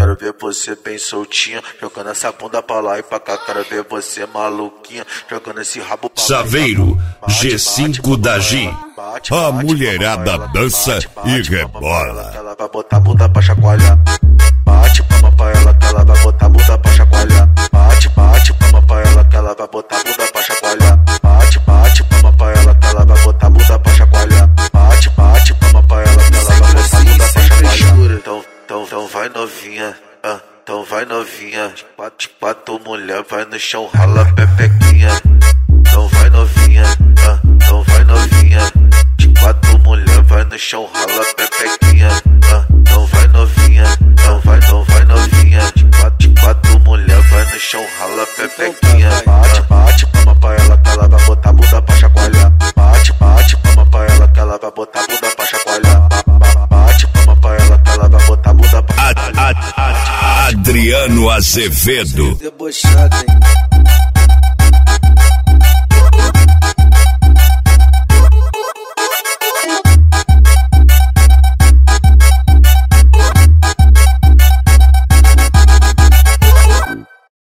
quero ver você bem soltinha, jogando essa bunda pra lá e pra cá, quero ver você maluquinha, jogando esse rabo pra lá. Saveiro, G5 da G. A mulherada dança e rebola. Ela vai botar a bunda pra chacoalhar. Bate palma pra ela que ela vai botar a bunda pra chacoalhar. Bate palma pra ela que ela vai botar a bunda pra chacoalhar. Bate palma pra ela que ela vai botar a bunda pra chacoalhar. Bate palma pra ela que ela vai botar a bunda pra chacoalhar. Então vai novinha, então vai novinha. De quatro mulher vai no chão, rala pepequinha. Então vai novinha, então vai novinha. De quatro mulher vai no chão, rala pepequinha. Então vai novinha, então vai novinha. De quatro mulher vai no chão, rala pepequinha. Bate palma pra ela que ela vai botar a bunda pra chacoalhar. Bate palma pra ela que ela vai botar a bunda pra chacoalhar. Bate palma pra ela que ela vai botar a bunda pra chacoalhar. Adriano Azevedo. Debochado, hein?